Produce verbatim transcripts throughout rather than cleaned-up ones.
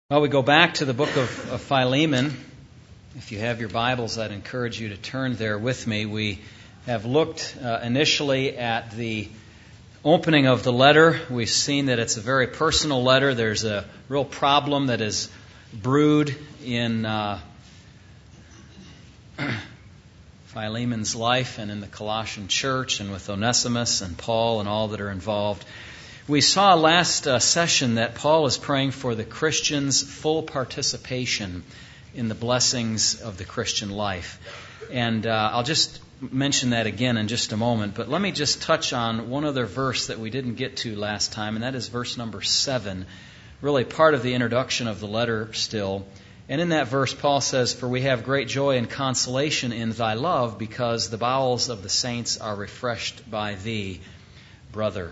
Well, we go back to the book of, of Philemon. If you have your Bibles, I'd encourage you to turn there with me. We have looked uh, initially at the opening of the letter. We've seen that it's a very personal letter. There's a real problem that is brewed in uh, Philemon's life and in the Colossian church and with Onesimus and Paul and all that are involved. We saw last uh, session that Paul is praying for the Christian's full participation in the blessings of the Christian life. And uh, I'll just mention that again in just a moment. But let me just touch on one other verse that we didn't get to last time, and that is verse number seven, really part of the introduction of the letter still. And in that verse, Paul says, "For we have great joy and consolation in thy love, because the bowels of the saints are refreshed by thee, brother."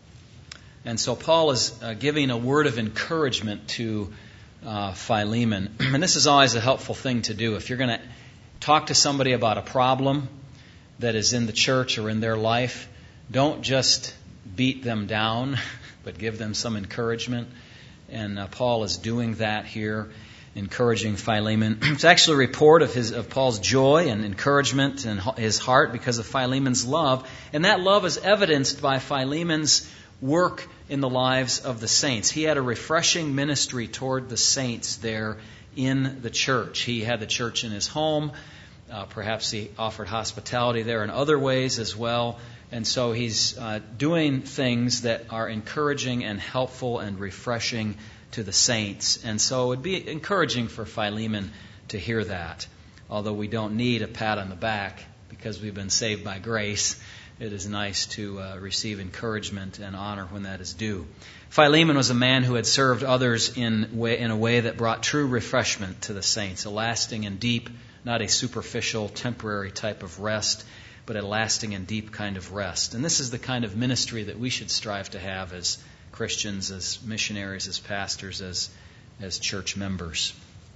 And so Paul is uh, giving a word of encouragement to uh, Philemon. And this is always a helpful thing to do. If you're going to talk to somebody about a problem that is in the church or in their life, don't just beat them down, but give them some encouragement. And uh, Paul is doing that here, encouraging Philemon. It's actually a report of his of Paul's joy and encouragement in his heart because of Philemon's love. And that love is evidenced by Philemon's work in the lives of the saints. He had a refreshing ministry toward the saints there in the church. He had the church in his home. Uh, perhaps he offered hospitality there in other ways as well. And so he's uh, doing things that are encouraging and helpful and refreshing to the saints. And so it would be encouraging for Philemon to hear that. Although we don't need a pat on the back because we've been saved by grace, it is nice to uh, receive encouragement and honor when that is due. Philemon was a man who had served others in way, in a way that brought true refreshment to the saints, a lasting and deep, not a superficial, temporary type of rest, but a lasting and deep kind of rest. And this is the kind of ministry that we should strive to have as Christians, as missionaries, as pastors, as, as church members.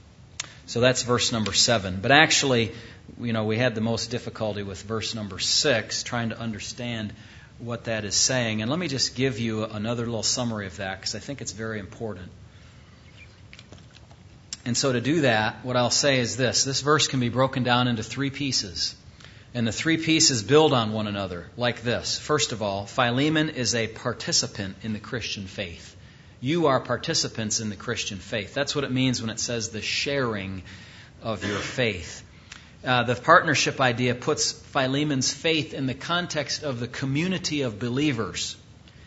So that's verse number seven. But actually, you know, we had the most difficulty with verse number six, trying to understand what that is saying. And let me just give you another little summary of that, because I think it's very important. And so to do that, what I'll say is this. This verse can be broken down into three pieces. And the three pieces build on one another like this. First of all, Philemon is a participant in the Christian faith. You are participants in the Christian faith. That's what it means when it says the sharing of your faith. Uh, the partnership idea puts Philemon's faith in the context of the community of believers.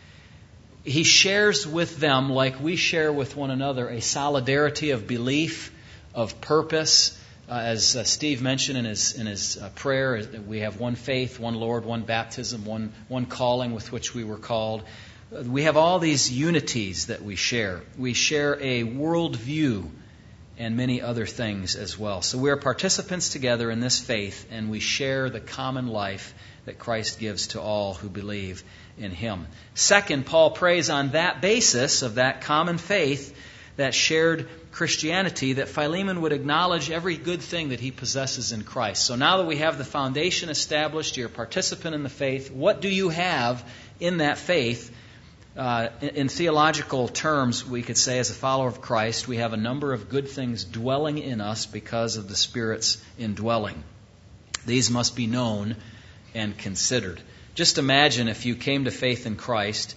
He shares with them, like we share with one another, a solidarity of belief, of purpose. Uh, as uh, Steve mentioned in his in his uh, prayer, we have one faith, one Lord, one baptism, one one calling with which we were called. We have all these unities that we share. We share a worldview and many other things as well. So we are participants together in this faith, and we share the common life that Christ gives to all who believe in Him. Second, Paul prays on that basis of that common faith, that shared Christianity, that Philemon would acknowledge every good thing that he possesses in Christ. So now that we have the foundation established, you're a participant in the faith, what do you have in that faith? Uh, in, in theological terms, we could say as a follower of Christ, we have a number of good things dwelling in us because of the Spirit's indwelling. These must be known and considered. Just imagine if you came to faith in Christ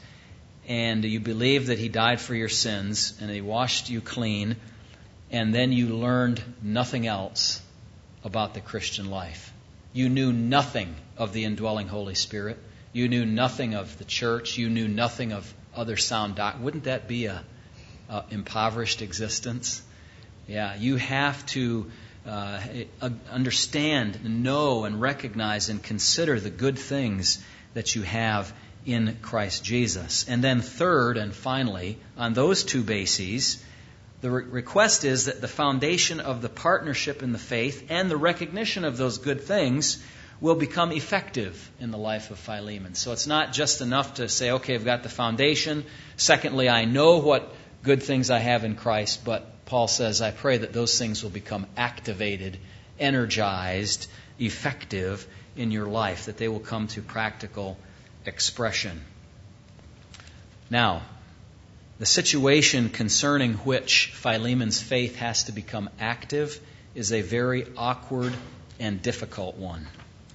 and you believed that He died for your sins and He washed you clean, and then you learned nothing else about the Christian life. You knew nothing of the indwelling Holy Spirit. You knew nothing of the church. You knew nothing of other sound doctrine. Wouldn't that be a, a impoverished existence? Yeah, you have to uh, understand, know, and recognize and consider the good things that you have in Christ Jesus. And then third and finally, on those two bases, the re- request is that the foundation of the partnership in the faith and the recognition of those good things will become effective in the life of Philemon. So it's not just enough to say, okay, I've got the foundation. Secondly, I know what good things I have in Christ. But Paul says, I pray that those things will become activated, energized, effective in your life, that they will come to practical expression. Now, The situation concerning which Philemon's faith has to become active is a very awkward and difficult one.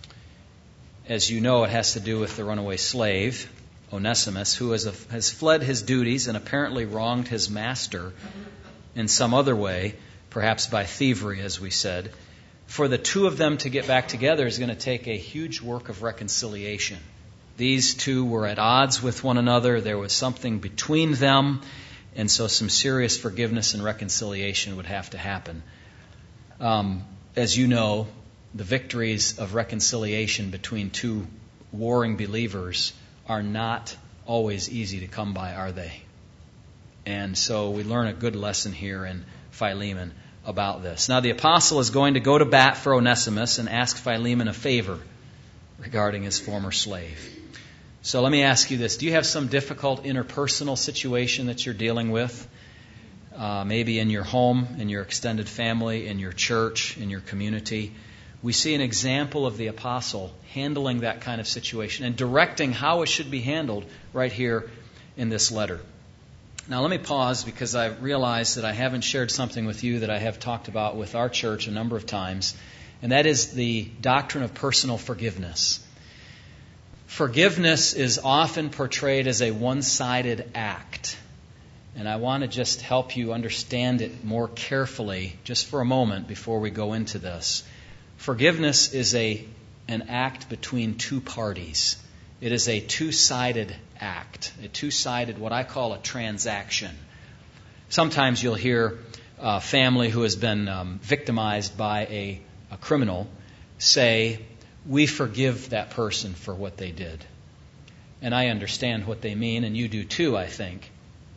As you know, it has to do with the runaway slave, Onesimus, who has, a, has fled his duties and apparently wronged his master in some other way, perhaps by thievery, as we said. For the two of them to get back together is going to take a huge work of reconciliation. These two were at odds with one another. There was something between them, and so some serious forgiveness and reconciliation would have to happen. Um, as you know, the victories of reconciliation between two warring believers are not always easy to come by, are they? And so we learn a good lesson here in Philemon about this. Now the apostle is going to go to bat for Onesimus and ask Philemon a favor regarding his former slave. So let me ask you this. Do you have some difficult interpersonal situation that you're dealing with? Uh, maybe in your home, in your extended family, in your church, in your community. We see an example of the apostle handling that kind of situation and directing how it should be handled right here in this letter. Now let me pause because I realize that I haven't shared something with you that I have talked about with our church a number of times, and that is the doctrine of personal forgiveness. Forgiveness is often portrayed as a one-sided act, and I want to just help you understand it more carefully just for a moment before we go into this. Forgiveness is a an act between two parties. It is a two-sided act, a two-sided, what I call a transaction. Sometimes you'll hear a family who has been um, victimized by a, a criminal say, "We forgive that person for what they did." And I understand what they mean, and you do too, I think.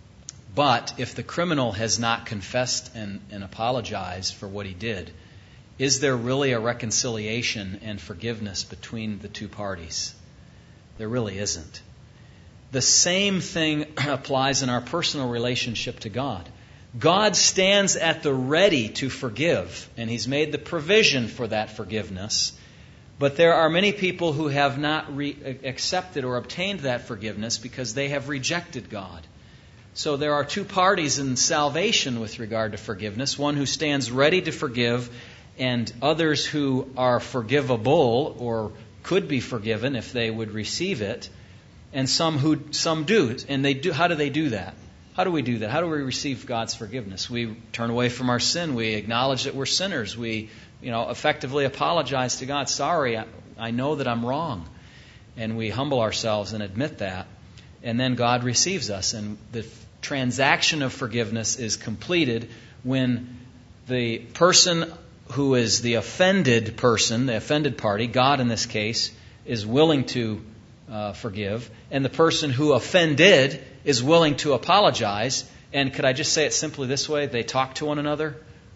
But if the criminal has not confessed and, and apologized for what he did, is there really a reconciliation and forgiveness between the two parties? There really isn't. The same thing applies in our personal relationship to God. God stands at the ready to forgive, and He's made the provision for that forgiveness. But there are many people who have not re- accepted or obtained that forgiveness because they have rejected God. So there are two parties in salvation with regard to forgiveness. One who stands ready to forgive, and others who are forgivable or could be forgiven if they would receive it, and some who some do. And they do. How do they do that? How do we do that? How do we receive God's forgiveness? We turn away from our sin. We acknowledge that we're sinners. We, you know, effectively apologize to God. Sorry, I, I know that I'm wrong. And we humble ourselves and admit that. And then God receives us. And the transaction of forgiveness is completed when the person who is the offended person, the offended party, God in this case, is willing to uh, forgive, and the person who offended is willing to apologize. And could I just say it simply this way? They talk to one another.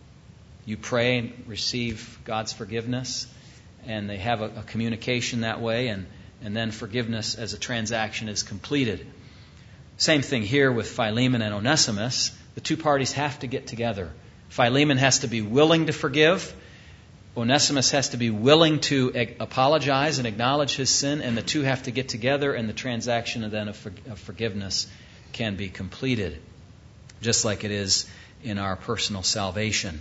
You pray and receive God's forgiveness, and they have a, a communication that way, and, and then forgiveness as a transaction is completed. Same thing here with Philemon and Onesimus. The two parties have to get together. Philemon has to be willing to forgive. Onesimus has to be willing to ag- apologize and acknowledge his sin, and the two have to get together, and the transaction then of, for- of forgiveness can be completed, just like it is in our personal salvation.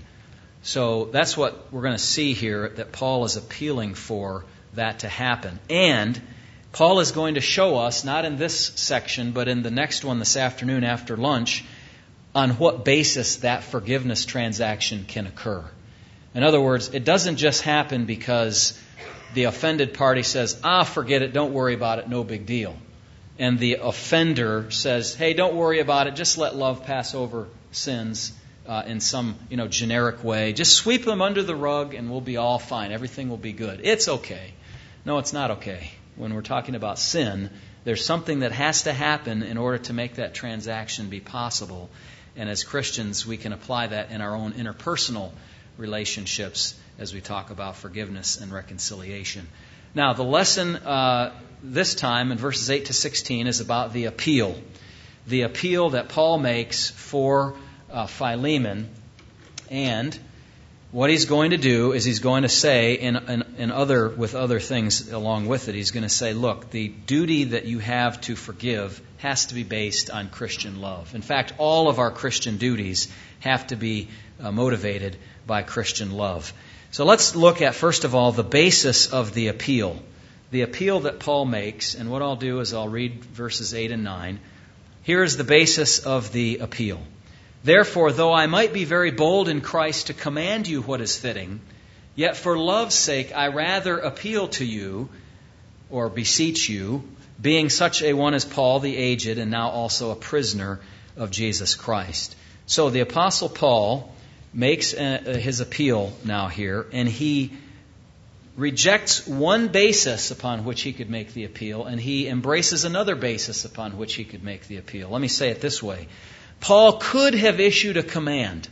So that's what we're going to see here, that Paul is appealing for that to happen. And Paul is going to show us, not in this section, but in the next one this afternoon after lunch, on what basis that forgiveness transaction can occur. In other words, it doesn't just happen because the offended party says, ah, forget it, don't worry about it, no big deal. And the offender says, hey, don't worry about it, just let love pass over sins uh, in some you know generic way. Just sweep them under the rug and we'll be all fine. Everything will be good. It's okay. No, it's not okay. When we're talking about sin, there's something that has to happen in order to make that transaction be possible. And as Christians, we can apply that in our own interpersonal relationships as we talk about forgiveness and reconciliation. Now, the lesson uh, this time in verses eight to sixteen is about the appeal. The appeal that Paul makes for uh, Philemon. And what he's going to do is he's going to say, in, in, in other with other things along with it, he's going to say, look, the duty that you have to forgive has to be based on Christian love. In fact, all of our Christian duties have to be uh, motivated by Christian love. So let's look at, first of all, the basis of the appeal. The appeal that Paul makes, and what I'll do is I'll read verses eight and nine. Here is the basis of the appeal. Therefore, though I might be very bold in Christ to command you what is fitting, yet for love's sake I rather appeal to you, or beseech you, being such a one as Paul the aged, and now also a prisoner of Jesus Christ. So the Apostle Paul makes uh, his appeal now here, and he rejects one basis upon which he could make the appeal, and he embraces another basis upon which he could make the appeal. Let me say it this way. Paul could have issued a command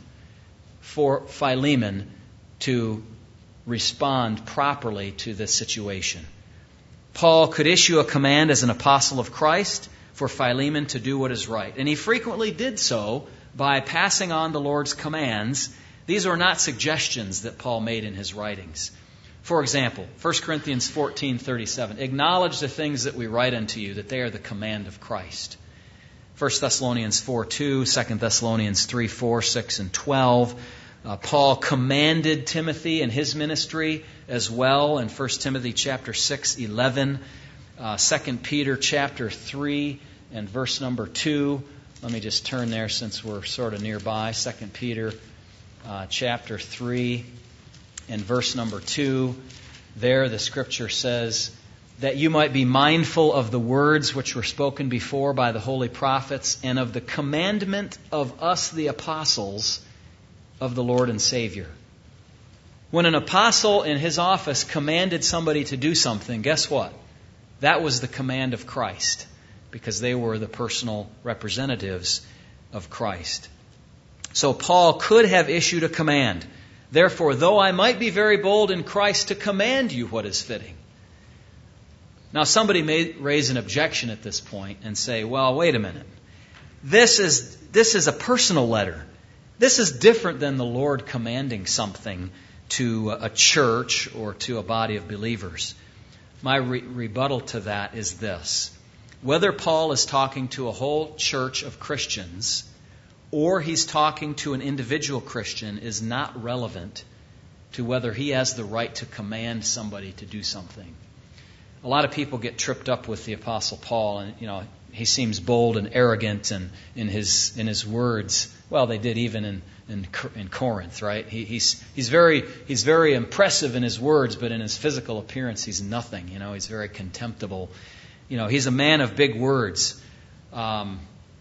for Philemon to respond properly to this situation. Paul could issue a command as an apostle of Christ for Philemon to do what is right. And he frequently did so by passing on the Lord's commands. These are not suggestions that Paul made in his writings. For example, First Corinthians fourteen thirty-seven, acknowledge the things that we write unto you, that they are the command of Christ. First Thessalonians four two, Second Thessalonians three four, six, and twelve. Uh, Paul commanded Timothy in his ministry as well in First Timothy chapter six, eleven. Uh, Second Peter chapter three and verse number two. Let me just turn there since we're sort of nearby. Second Peter uh, chapter three and verse number two. There the Scripture says, that you might be mindful of the words which were spoken before by the holy prophets, and of the commandment of us the apostles of the Lord and Savior. When an apostle in his office commanded somebody to do something, guess what? That was the command of Christ, because they were the personal representatives of Christ. So Paul could have issued a command. Therefore, though I might be very bold in Christ to command you what is fitting. Now, somebody may raise an objection at this point and say, well, wait a minute. This is, this is a personal letter. This is different than the Lord commanding something to a church or to a body of believers. My re- rebuttal to that is this. Whether Paul is talking to a whole church of Christians or he's talking to an individual Christian is not relevant to whether he has the right to command somebody to do something. A lot of people get tripped up with the Apostle Paul, and you know he seems bold and arrogant and in his in his words. Well, they did even in in, in Corinth, right? He, he's he's very he's very impressive in his words, but in his physical appearance, he's nothing. You know, he's very contemptible. You know, he's a man of big words. Um,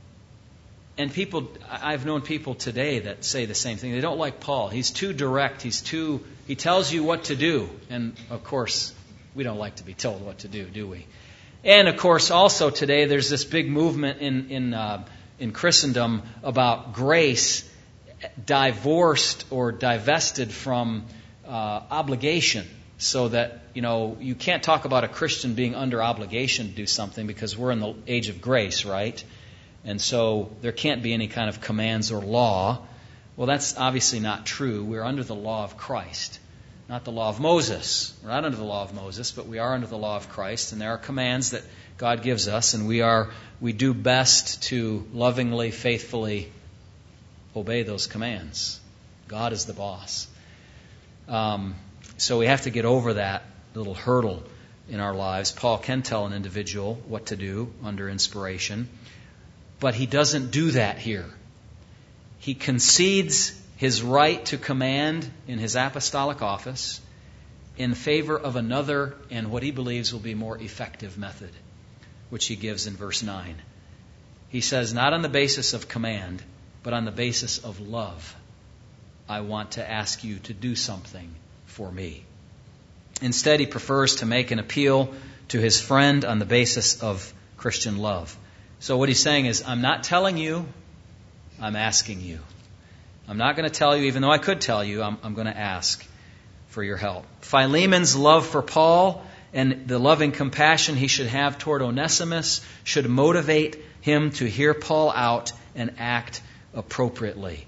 and people, I've known people today that say the same thing. They don't like Paul. He's too direct. He's too. He tells you what to do, and of course. We don't like to be told what to do, do we? And of course, also today, there's this big movement in in uh, in Christendom about grace divorced or divested from uh, obligation, so that you know you can't talk about a Christian being under obligation to do something because we're in the age of grace, right? And so there can't be any kind of commands or law. Well, that's obviously not true. We're under the law of Christ. Not the law of Moses. We're not under the law of Moses, but we are under the law of Christ, and there are commands that God gives us, and we are we do best to lovingly, faithfully obey those commands. God is the boss. Um, so we have to get over that little hurdle in our lives. Paul can tell an individual what to do under inspiration, but he doesn't do that here. He concedes his right to command in his apostolic office in favor of another and what he believes will be more effective method, which he gives in verse nine. He says, not on the basis of command, but on the basis of love, I want to ask you to do something for me. Instead, he prefers to make an appeal to his friend on the basis of Christian love. So what he's saying is, I'm not telling you, I'm asking you. I'm not going to tell you, even though I could tell you, I'm, I'm going to ask for your help. Philemon's love for Paul and the loving compassion he should have toward Onesimus should motivate him to hear Paul out and act appropriately.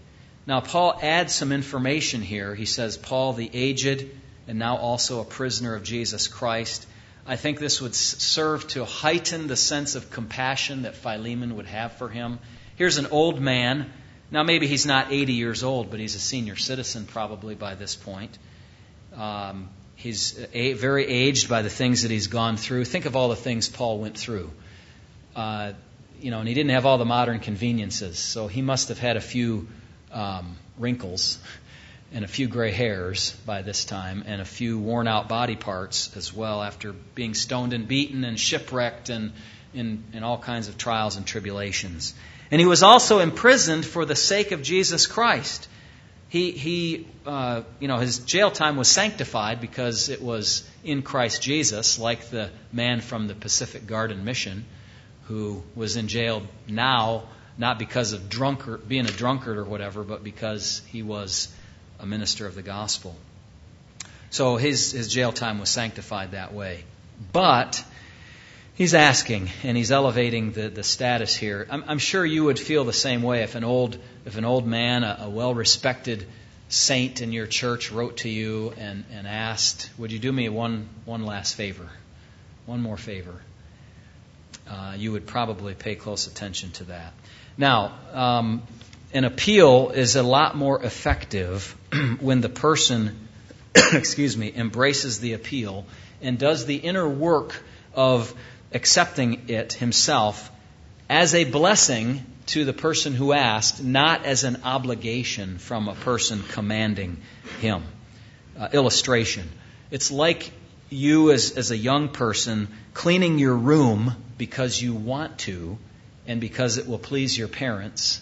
Now, Paul adds some information here. He says, Paul the aged, and now also a prisoner of Jesus Christ. I think this would serve to heighten the sense of compassion that Philemon would have for him. Here's an old man. Now, maybe he's not eighty years old, but he's a senior citizen probably by this point. Um, he's a, very aged by the things that he's gone through. Think of all the things Paul went through. Uh, you know, and he didn't have all the modern conveniences, so he must have had a few um, wrinkles and a few gray hairs by this time, and a few worn-out body parts as well after being stoned and beaten and shipwrecked and in, in all kinds of trials and tribulations. And he was also imprisoned for the sake of Jesus Christ. He, he uh, you know, his jail time was sanctified because it was in Christ Jesus, like the man from the Pacific Garden Mission who was in jail now, not because of drunkard, being a drunkard or whatever, but because he was a minister of the gospel. So his, his jail time was sanctified that way. But he's asking, and he's elevating the, the status here. I'm, I'm sure you would feel the same way if an old if an old man, a, a well-respected saint in your church, wrote to you and, and asked, would you do me one, one last favor? One more favor. Uh, you would probably pay close attention to that. Now, um, an appeal is a lot more effective when the person, excuse me, embraces the appeal and does the inner work of accepting it himself as a blessing to the person who asked, not as an obligation from a person commanding him. Uh, illustration. It's like you as, as a young person cleaning your room because you want to and because it will please your parents,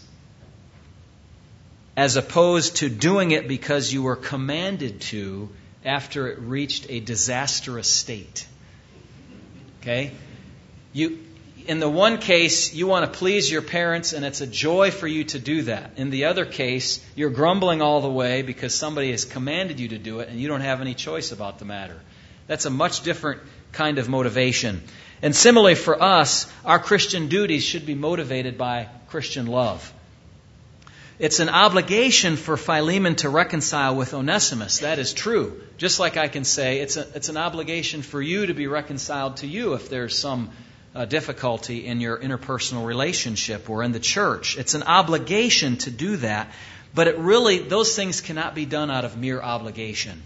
as opposed to doing it because you were commanded to after it reached a disastrous state. Okay? You, in the one case, you want to please your parents, and it's a joy for you to do that. In the other case, you're grumbling all the way because somebody has commanded you to do it, and you don't have any choice about the matter. That's a much different kind of motivation. And similarly for us, our Christian duties should be motivated by Christian love. It's an obligation for Philemon to reconcile with Onesimus. That is true. Just like I can say, it's a, it's an obligation for you to be reconciled to you if there's some uh, difficulty in your interpersonal relationship or in the church. It's an obligation to do that, but it really, those things cannot be done out of mere obligation.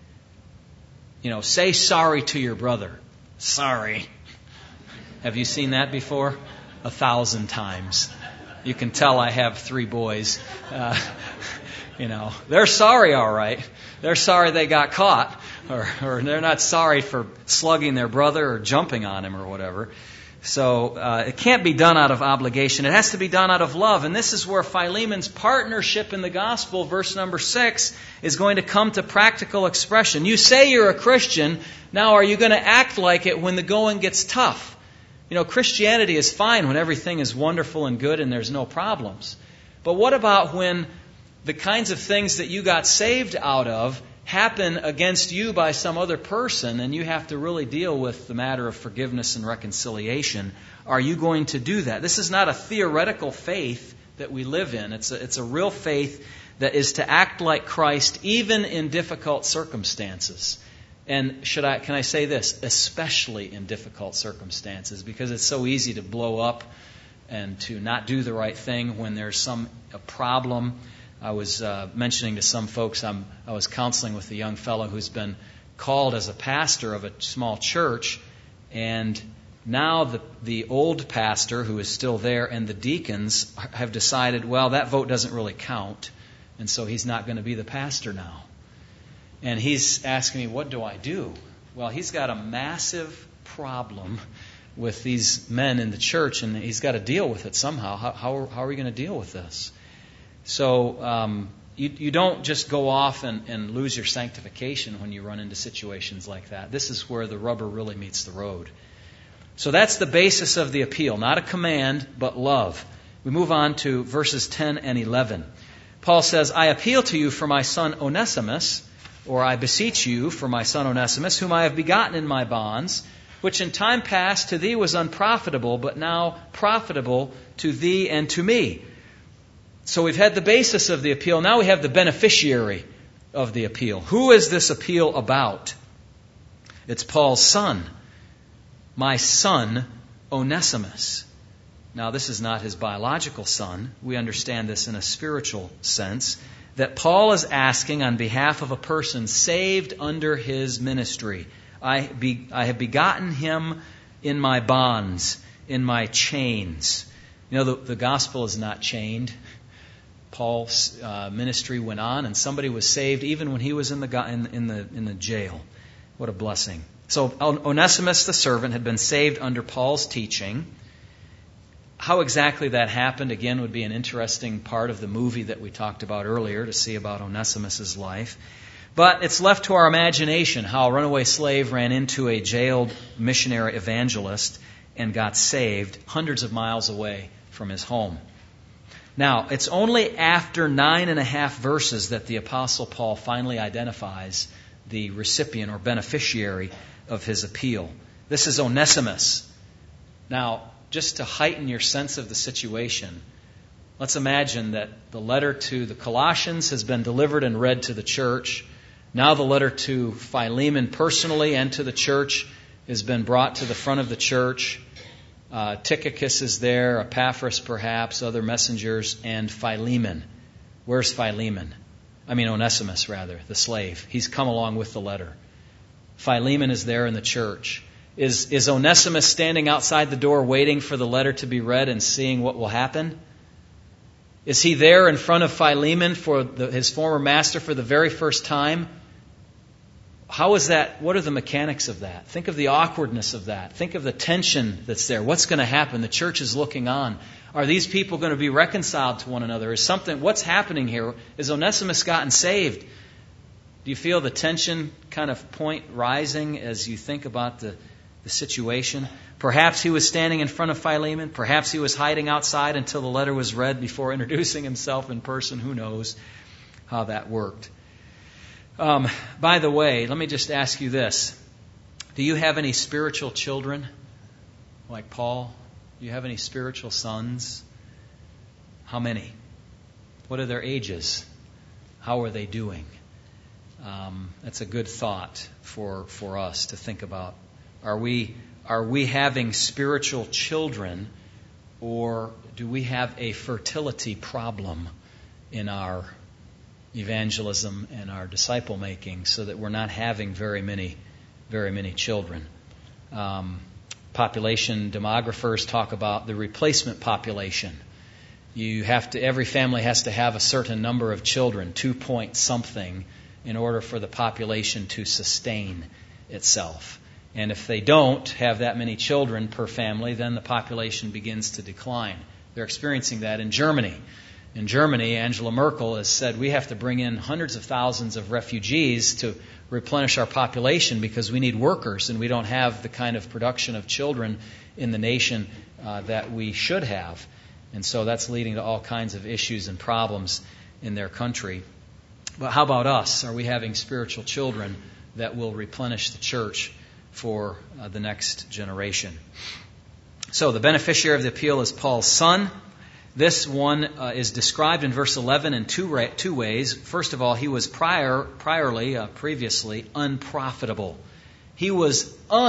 You know, say sorry to your brother. Sorry. Have you seen that before? A thousand times. You can tell I have three boys. Uh, you know, they're sorry, all right. They're sorry they got caught, or, or they're not sorry for slugging their brother or jumping on him or whatever. So uh, it can't be done out of obligation. It has to be done out of love. And this is where Philemon's partnership in the gospel, verse number six, is going to come to practical expression. You say you're a Christian. Now are you going to act like it when the going gets tough? You know, Christianity is fine when everything is wonderful and good and there's no problems. But what about when the kinds of things that you got saved out of happen against you by some other person and you have to really deal with the matter of forgiveness and reconciliation? Are you going to do that? This is not a theoretical faith that we live in. It's a, it's a real faith that is to act like Christ even in difficult circumstances. And should I, can I say this? Especially in difficult circumstances, because it's so easy to blow up and to not do the right thing when there's some a problem. I was uh, mentioning to some folks, I'm, I was counseling with a young fellow who's been called as a pastor of a small church, and now the, the old pastor who is still there and the deacons have decided, well, that vote doesn't really count, and so he's not going to be the pastor now. And he's asking me, what do I do? Well, he's got a massive problem with these men in the church, and he's got to deal with it somehow. How, how, how are we going to deal with this? So um, you, you don't just go off and, and lose your sanctification when you run into situations like that. This is where the rubber really meets the road. So that's the basis of the appeal. Not a command, but love. We move on to verses ten and eleven. Paul says, I appeal to you for my son Onesimus, or I beseech you for my son Onesimus, whom I have begotten in my bonds, which in time past to thee was unprofitable, but now profitable to thee and to me. So we've had the basis of the appeal. Now we have the beneficiary of the appeal. Who is this appeal about? It's Paul's son. My son, Onesimus. Now, this is not his biological son. We understand this in a spiritual sense, that Paul is asking on behalf of a person saved under his ministry. I, be, I have begotten him in my bonds, in my chains. You know, the, the gospel is not chained. Paul's uh, ministry went on, and somebody was saved even when he was in the in, in the in the jail. What a blessing! So Onesimus the servant had been saved under Paul's teaching. How exactly that happened, again, would be an interesting part of the movie that we talked about earlier to see about Onesimus' life. But it's left to our imagination how a runaway slave ran into a jailed missionary evangelist and got saved hundreds of miles away from his home. Now, it's only after nine and a half verses that the Apostle Paul finally identifies the recipient or beneficiary of his appeal. This is Onesimus. Now, just to heighten your sense of the situation, let's imagine that the letter to the Colossians has been delivered and read to the church. Now the letter to Philemon personally and to the church has been brought to the front of the church. Uh, Tychicus is there, Epaphras perhaps, other messengers, and Philemon. Where's Philemon? I mean Onesimus, rather, the slave. He's come along with the letter. Philemon is there in the church. Is, is Onesimus standing outside the door waiting for the letter to be read and seeing what will happen? Is he there in front of Philemon for the, his former master for the very first time? How is that? What are the mechanics of that? Think of the awkwardness of that. Think of the tension that's there. What's going to happen? The church is looking on. Are these people going to be reconciled to one another? Is something? What's happening here? Is Onesimus gotten saved? Do you feel the tension kind of point rising as you think about the, the situation? Perhaps he was standing in front of Philemon. Perhaps he was hiding outside until the letter was read before introducing himself in person. Who knows how that worked? Um, by the way, let me just ask you this. Do you have any spiritual children like Paul? Do you have any spiritual sons? How many? What are their ages? How are they doing? Um, that's a good thought for, for us to think about. Are we, are we having spiritual children, or do we have a fertility problem in our evangelism and our disciple making, so that we're not having very many, very many children? Um, population demographers talk about the replacement population. You have to, every family has to have a certain number of children, two point something, in order for the population to sustain itself. And if they don't have that many children per family, then the population begins to decline. They're experiencing that in Germany. In Germany, Angela Merkel has said we have to bring in hundreds of thousands of refugees to replenish our population because we need workers and we don't have the kind of production of children in the nation uh, that we should have. And so that's leading to all kinds of issues and problems in their country. But how about us? Are we having spiritual children that will replenish the church for uh, the next generation? So the beneficiary of the appeal is Paul's son. This one uh, is described in verse eleven in two, ra- two ways. First of all, he was prior, priorly, uh, previously, unprofitable. He was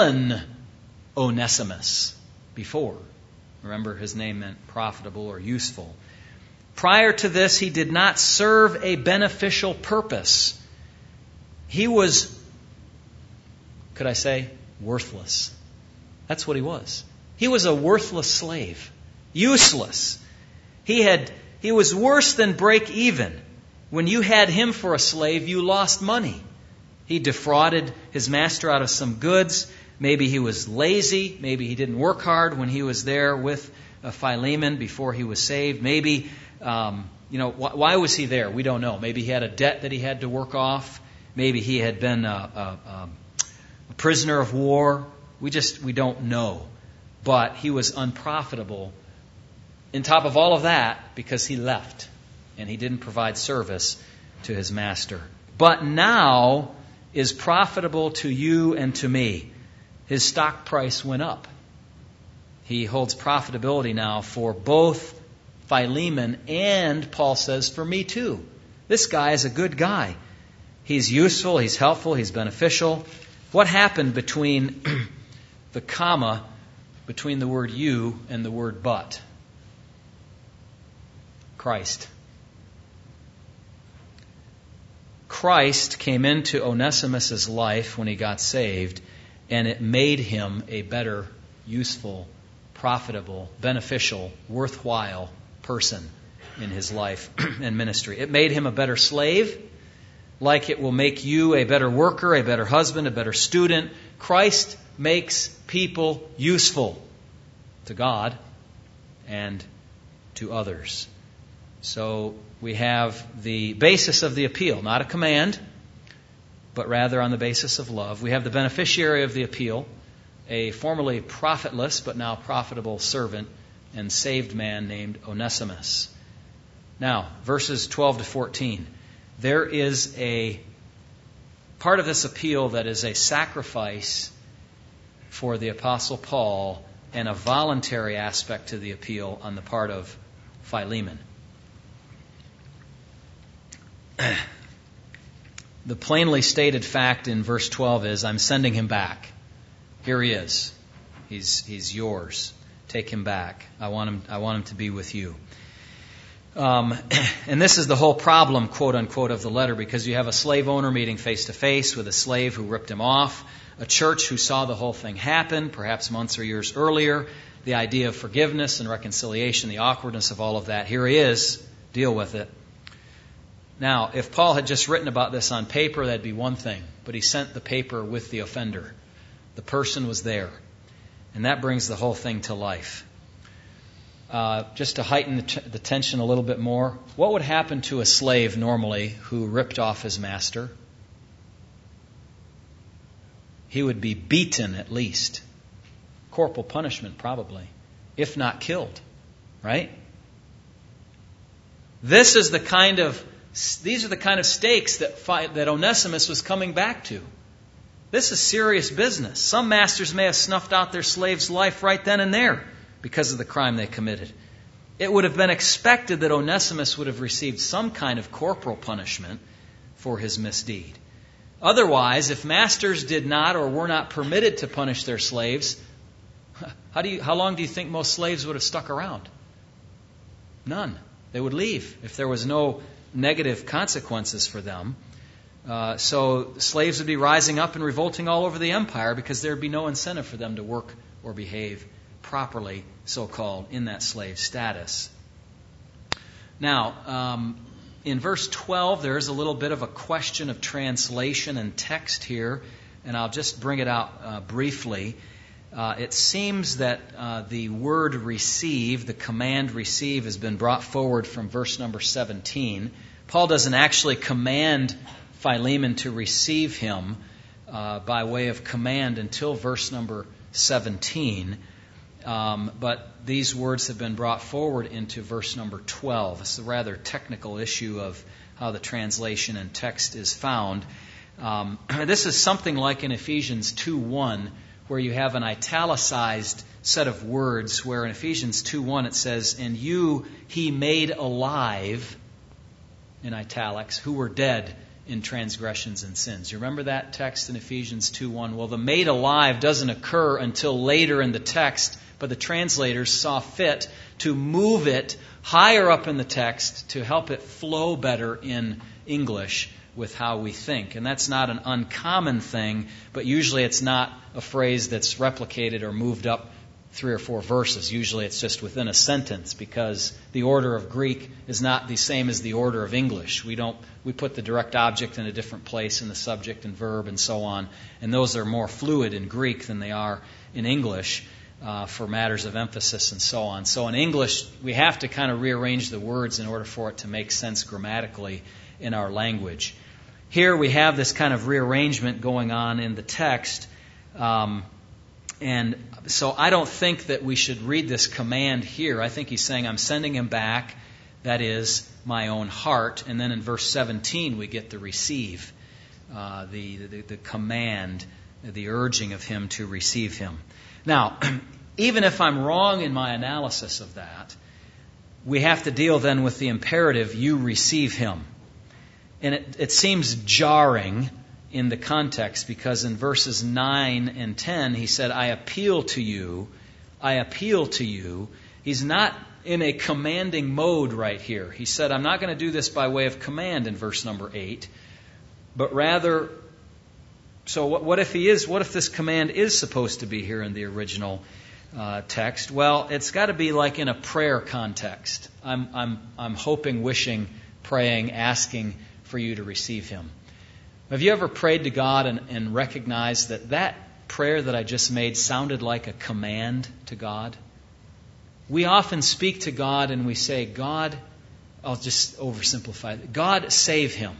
un-Onesimus before. Remember, his name meant profitable or useful. Prior to this, he did not serve a beneficial purpose. He was, could I say, worthless. That's what he was. He was a worthless slave. Useless. He had he was worse than break even. When you had him for a slave, you lost money. He defrauded his master out of some goods. Maybe he was lazy. Maybe he didn't work hard when he was there with uh, Philemon before he was saved. Maybe, um, you know, wh- why was he there? We don't know. Maybe he had a debt that he had to work off. Maybe he had been a, a, a prisoner of war. We just, we don't know. But he was unprofitable. On top of all of that, because he left and he didn't provide service to his master. But now is profitable to you and to me. His stock price went up. He holds profitability now for both Philemon, and Paul says, for me too. This guy is a good guy. He's useful, he's helpful, he's beneficial. What happened between the comma, between the word you and the word but? Christ. Christ came into Onesimus' life when he got saved, and it made him a better, useful, profitable, beneficial, worthwhile person in his life and ministry. It made him a better slave, like it will make you a better worker, a better husband, a better student. Christ makes people useful to God and to others. So we have the basis of the appeal, not a command, but rather on the basis of love. We have the beneficiary of the appeal, a formerly profitless but now profitable servant and saved man named Onesimus. Now, verses twelve to fourteen. There is a part of this appeal that is a sacrifice for the Apostle Paul and a voluntary aspect to the appeal on the part of Philemon. The plainly stated fact in verse twelve is, I'm sending him back. Here he is. He's he's yours. Take him back. I want him I want him to be with you. Um, and this is the whole problem, quote unquote, of the letter, because you have a slave owner meeting face to face with a slave who ripped him off, a church who saw the whole thing happen, perhaps months or years earlier, the idea of forgiveness and reconciliation, the awkwardness of all of that. Here he is. Deal with it. Now, if Paul had just written about this on paper, that'd be one thing. But he sent the paper with the offender. The person was there. And that brings the whole thing to life. Uh, just to heighten the, t- the tension a little bit more, what would happen to a slave normally who ripped off his master? He would be beaten at least. Corporal punishment probably, if not killed. Right? This is the kind of These are the kind of stakes that, that Onesimus was coming back to. This is serious business. Some masters may have snuffed out their slave's life right then and there because of the crime they committed. It would have been expected that Onesimus would have received some kind of corporal punishment for his misdeed. Otherwise, if masters did not or were not permitted to punish their slaves, how do you, how long do you think most slaves would have stuck around? None. They would leave if there was no negative consequences for them. Uh, so slaves would be rising up and revolting all over the empire because there would be no incentive for them to work or behave properly, so-called, in that slave status. Now, um, in verse twelve, there is a little bit of a question of translation and text here, and I'll just bring it out uh, briefly. Uh, it seems that uh, the word receive, the command receive, has been brought forward from verse number seventeen. Paul doesn't actually command Philemon to receive him uh, by way of command until verse number seventeen. Um, but these words have been brought forward into verse number twelve. It's a rather technical issue of how the translation and text is found. Um, this is something like in Ephesians two one, where you have an italicized set of words, where in Ephesians two one it says, and you he made alive, in italics, who were dead in transgressions and sins. You remember that text in Ephesians two one? Well, the made alive doesn't occur until later in the text, but the translators saw fit to move it higher up in the text to help it flow better in English with how we think. And that's not an uncommon thing, but usually it's not a phrase that's replicated or moved up three or four verses. Usually it's just within a sentence, because the order of Greek is not the same as the order of English. We don't we put the direct object in a different place in the subject and verb and so on, and those are more fluid in Greek than they are in English uh, for matters of emphasis and so on. So in English, we have to kind of rearrange the words in order for it to make sense grammatically in our language. Here we have this kind of rearrangement going on in the text, um, and so I don't think that we should read this command here. I think he's saying, I'm sending him back, that is, my own heart. And then in verse seventeen, we get the receive, uh, the, the, the command, the urging of him to receive him. Now, even if I'm wrong in my analysis of that, we have to deal then with the imperative, you receive him. And it, it seems jarring in the context because in verses nine and ten, he said, I appeal to you, I appeal to you. He's not in a commanding mode right here. He said, I'm not going to do this by way of command in verse number eight, but rather, so what, what if he is, what if this command is supposed to be here in the original uh, text? Well, it's got to be like in a prayer context. I'm, I'm, I'm hoping, wishing, praying, asking for you to receive him. Have you ever prayed to God and, and recognized that that prayer that I just made sounded like a command to God? We often speak to God and we say, God, I'll just oversimplify it, God, save him.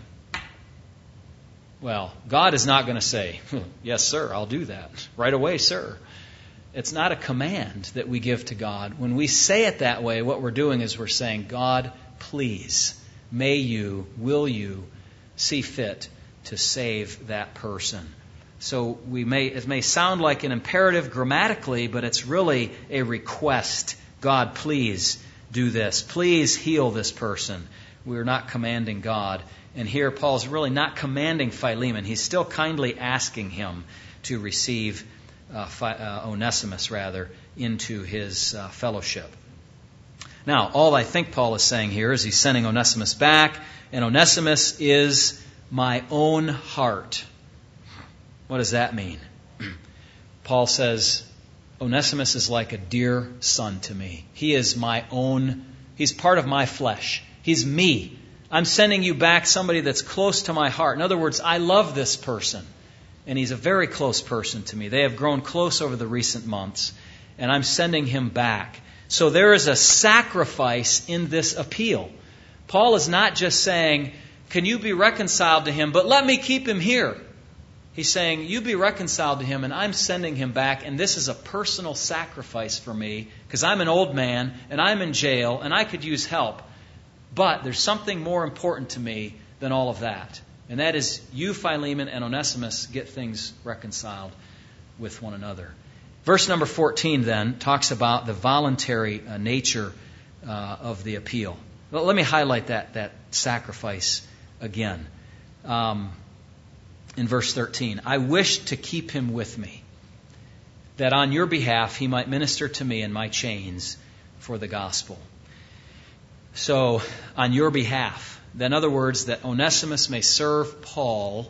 Well, God is not going to say, yes, sir, I'll do that. Right away, sir. It's not a command that we give to God. When we say it that way, what we're doing is we're saying, God, please, may you, will you see fit to save that person. So we may it may sound like an imperative grammatically, but it's really a request. God, please do this. Please heal this person. We're not commanding God. And here Paul's really not commanding Philemon. He's still kindly asking him to receive uh, Phi, uh, Onesimus, rather, into his uh, fellowship. Now, all I think Paul is saying here is he's sending Onesimus back, and Onesimus is my own heart. What does that mean? Paul says, Onesimus is like a dear son to me. He is my own, he's part of my flesh. He's me. I'm sending you back somebody that's close to my heart. In other words, I love this person, and he's a very close person to me. They have grown close over the recent months, and I'm sending him back. So there is a sacrifice in this appeal. Paul is not just saying, can you be reconciled to him, but let me keep him here. He's saying, you be reconciled to him, and I'm sending him back, and this is a personal sacrifice for me, because I'm an old man, and I'm in jail, and I could use help. But there's something more important to me than all of that, and that is you, Philemon, and Onesimus get things reconciled with one another. Verse number fourteen, then, talks about the voluntary uh, nature uh, of the appeal. Well, let me highlight that, that sacrifice again. Um, in verse thirteen, I wish to keep him with me, that on your behalf he might minister to me in my chains for the gospel. So, on your behalf, in other words, that Onesimus may serve Paul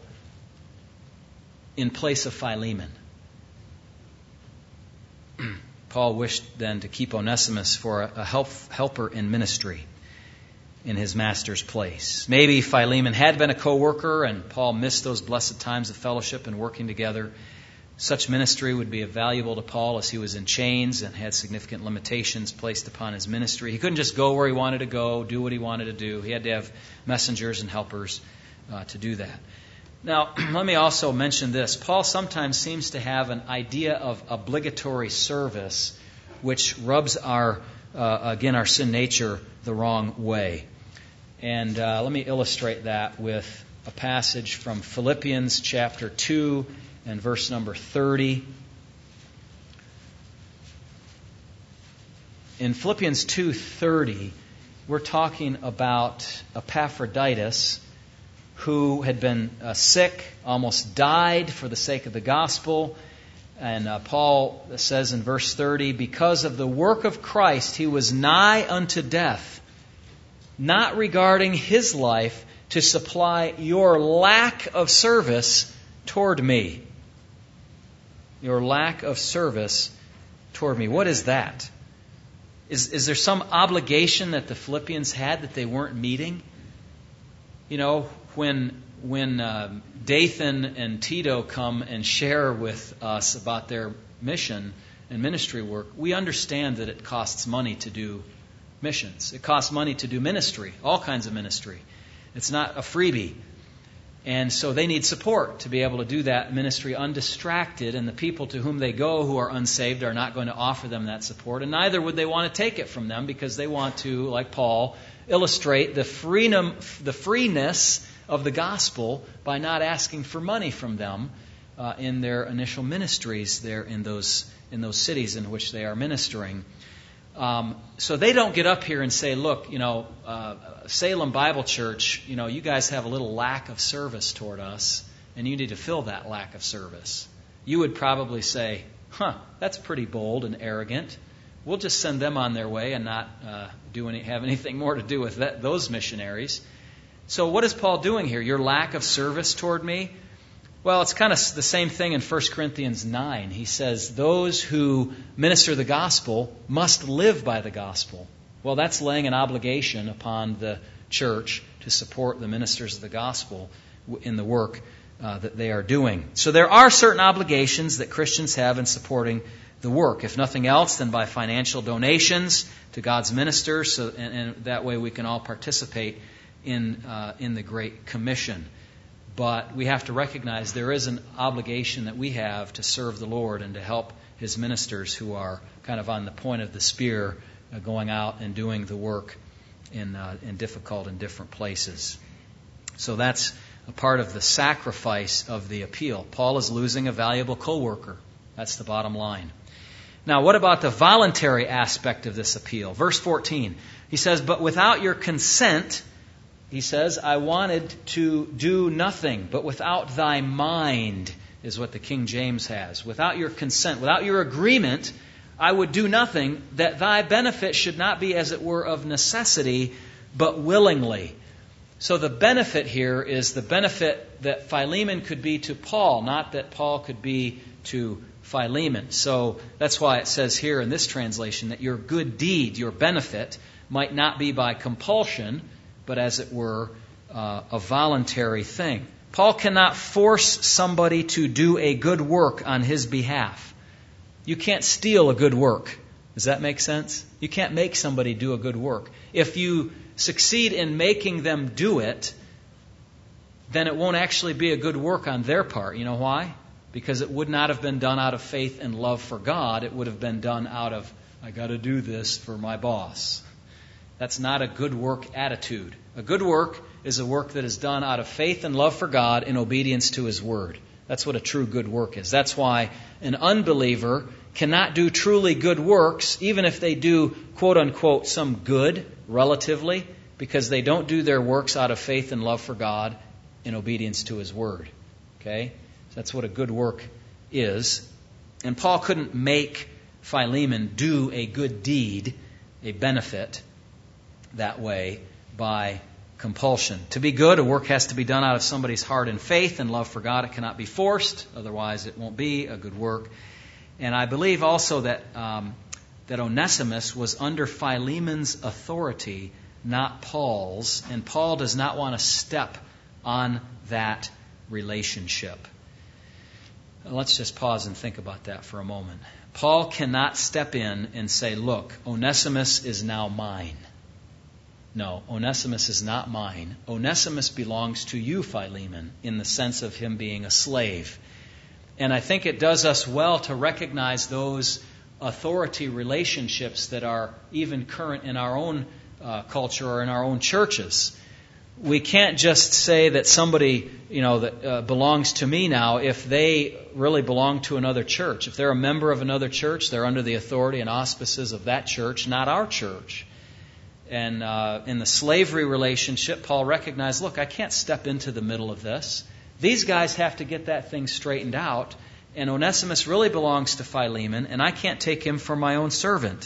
in place of Philemon. Paul wished then to keep Onesimus for a help, helper in ministry in his master's place. Maybe Philemon had been a co-worker and Paul missed those blessed times of fellowship and working together. Such ministry would be valuable to Paul as he was in chains and had significant limitations placed upon his ministry. He couldn't just go where he wanted to go, do what he wanted to do. He had to have messengers and helpers uh, to do that. Now, let me also mention this. Paul sometimes seems to have an idea of obligatory service, which rubs our, uh, again, our sin nature the wrong way. And uh, let me illustrate that with a passage from Philippians chapter two and verse number thirty. In Philippians two thirty, we're talking about Epaphroditus, who had been uh, sick, almost died for the sake of the gospel. And uh, Paul says in verse thirty, because of the work of Christ, he was nigh unto death, not regarding his life to supply your lack of service toward me. Your lack of service toward me. What is that? Is, is there some obligation that the Philippians had that they weren't meeting? You know, when when uh, Dathan and Tito come and share with us about their mission and ministry work, we understand that it costs money to do missions. It costs money to do ministry, all kinds of ministry. It's not a freebie. And so they need support to be able to do that ministry undistracted, and the people to whom they go who are unsaved are not going to offer them that support, and neither would they want to take it from them because they want to, like Paul, illustrate the freedom, the freeness of the gospel by not asking for money from them uh, in their initial ministries there in those in those cities in which they are ministering. Um, so they don't get up here and say, look, you know, uh, Salem Bible Church, you know, you guys have a little lack of service toward us, and you need to fill that lack of service. You would probably say, huh, that's pretty bold and arrogant. We'll just send them on their way and not uh, do any, have anything more to do with that, those missionaries. So what is Paul doing here? Your lack of service toward me? Well, it's kind of the same thing in First Corinthians nine. He says, those who minister the gospel must live by the gospel. Well, that's laying an obligation upon the church to support the ministers of the gospel in the work uh, that they are doing. So there are certain obligations that Christians have in supporting the work. If nothing else, then by financial donations to God's ministers, so, and, and that way we can all participate in uh, in the Great Commission. But we have to recognize there is an obligation that we have to serve the Lord and to help His ministers who are kind of on the point of the spear, uh, going out and doing the work in uh, in difficult and different places. So that's a part of the sacrifice of the appeal. Paul is losing a valuable co-worker. That's the bottom line. Now, what about the voluntary aspect of this appeal? Verse fourteen, he says, but without your consent, he says, I wanted to do nothing, but without thy mind, is what the King James has. Without your consent, without your agreement, I would do nothing, that thy benefit should not be, as it were, of necessity, but willingly. So the benefit here is the benefit that Philemon could be to Paul, not that Paul could be to Philemon. So that's why it says here in this translation that your good deed, your benefit, might not be by compulsion, but as it were, uh, a voluntary thing. Paul cannot force somebody to do a good work on his behalf. You can't steal a good work. Does that make sense? You can't make somebody do a good work. If you succeed in making them do it, then it won't actually be a good work on their part. You know why? Because it would not have been done out of faith and love for God. It would have been done out of, I got to do this for my boss. That's not a good work attitude. A good work is a work that is done out of faith and love for God in obedience to His Word. That's what a true good work is. That's why an unbeliever cannot do truly good works, even if they do, quote unquote, some good, relatively, because they don't do their works out of faith and love for God in obedience to His Word. Okay? So that's what a good work is. And Paul couldn't make Philemon do a good deed, a benefit, that way by compulsion. To be good, a work has to be done out of somebody's heart and faith and love for God. It cannot be forced, otherwise it won't be a good work. And I believe also that um, that Onesimus was under Philemon's authority, not Paul's, and Paul does not want to step on that relationship. Let's just pause and think about that for a moment. Paul cannot step in and say, look, Onesimus is now mine. No, Onesimus is not mine. Onesimus belongs to you, Philemon, in the sense of him being a slave. And I think it does us well to recognize those authority relationships that are even current in our own uh, culture or in our own churches. We can't just say that somebody, you know, that uh, belongs to me now if they really belong to another church. If they're a member of another church, they're under the authority and auspices of that church, not our church. And uh, in the slavery relationship, Paul recognized, look, I can't step into the middle of this. These guys have to get that thing straightened out. And Onesimus really belongs to Philemon, and I can't take him for my own servant.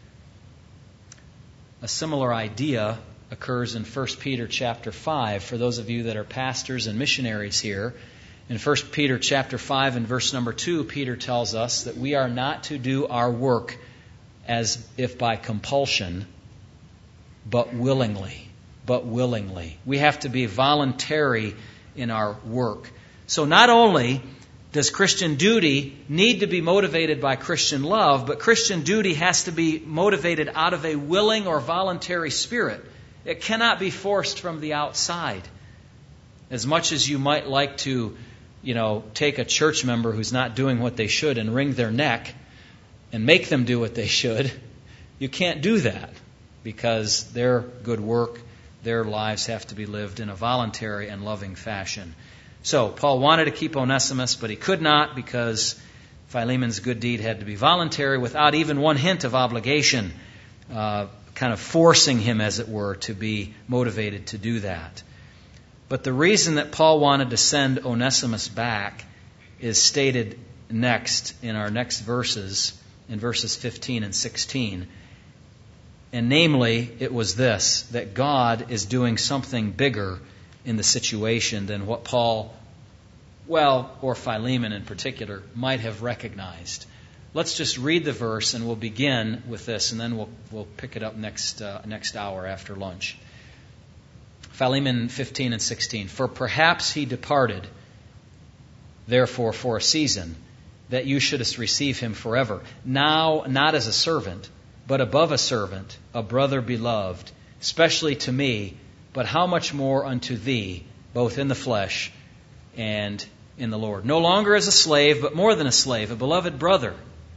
A similar idea occurs in First Peter chapter five. For those of you that are pastors and missionaries here, in First Peter chapter five and verse number two, Peter tells us that we are not to do our work as if by compulsion, but willingly, but willingly. We have to be voluntary in our work. So not only does Christian duty need to be motivated by Christian love, but Christian duty has to be motivated out of a willing or voluntary spirit. It cannot be forced from the outside. As much as you might like to, you know, take a church member who's not doing what they should and wring their neck and make them do what they should, you can't do that. Because their good work, their lives have to be lived in a voluntary and loving fashion. So, Paul wanted to keep Onesimus, but he could not because Philemon's good deed had to be voluntary without even one hint of obligation. uh, kind of forcing him, as it were, to be motivated to do that. But the reason that Paul wanted to send Onesimus back is stated next in our next verses, in verses fifteen and sixteen. And namely, it was this, that God is doing something bigger in the situation than what Paul, well, or Philemon in particular, might have recognized. Let's just read the verse, and we'll begin with this, and then we'll we'll pick it up next uh, next hour after lunch. Philemon fifteen and sixteen. For perhaps he departed, therefore for a season, that you shouldest receive him forever. Now, not as a servant, but above a servant, a brother beloved, especially to me, but how much more unto thee, both in the flesh and in the Lord. No longer as a slave, but more than a slave, a beloved brother.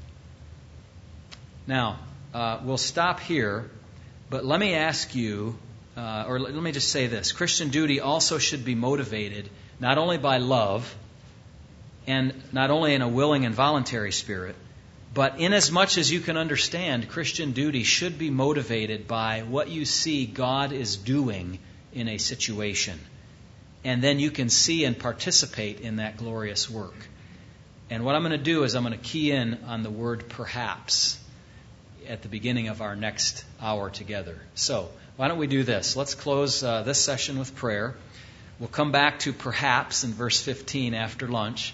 Now, uh, we'll stop here, but let me ask you, uh, or let me just say this. Christian duty also should be motivated not only by love, and not only in a willing and voluntary spirit, but inasmuch as you can understand, Christian duty should be motivated by what you see God is doing in a situation. And then you can see and participate in that glorious work. And what I'm going to do is I'm going to key in on the word perhaps at the beginning of our next hour together. So, why don't we do this? Let's close uh, this session with prayer. We'll come back to perhaps in verse fifteen after lunch,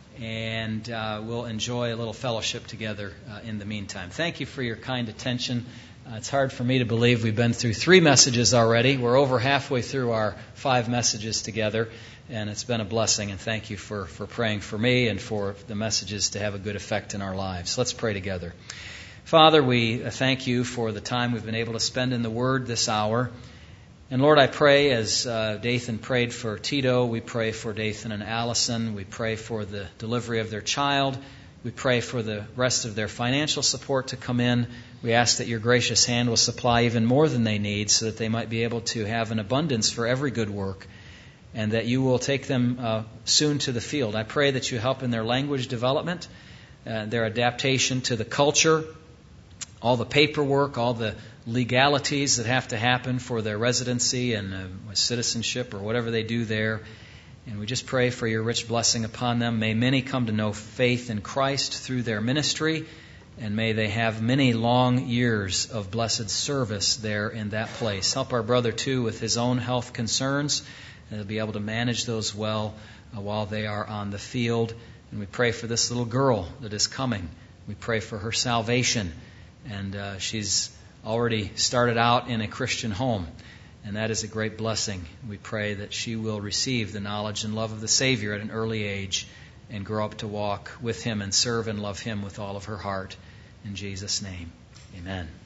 and uh, we'll enjoy a little fellowship together uh, in the meantime. Thank you for your kind attention. Uh, it's hard for me to believe we've been through three messages already. We're over halfway through our five messages together, and it's been a blessing, and thank you for, for praying for me and for the messages to have a good effect in our lives. Let's pray together. Father, we thank you for the time we've been able to spend in the Word this hour. And Lord, I pray as uh, Dathan prayed for Tito, we pray for Dathan and Allison. We pray for the delivery of their child. We pray for the rest of their financial support to come in. We ask that your gracious hand will supply even more than they need so that they might be able to have an abundance for every good work, and that you will take them uh, soon to the field. I pray that you help in their language development, uh, their adaptation to the culture, all the paperwork, all the legalities that have to happen for their residency and uh, citizenship or whatever they do there. And we just pray for your rich blessing upon them. May many come to know faith in Christ through their ministry, and may they have many long years of blessed service there in that place. Help our brother, too, with his own health concerns, and he'll be able to manage those well uh, while they are on the field. And we pray for this little girl that is coming. We pray for her salvation. And uh, she's already started out in a Christian home, and that is a great blessing. We pray that she will receive the knowledge and love of the Savior at an early age and grow up to walk with Him and serve and love Him with all of her heart. In Jesus' name, amen.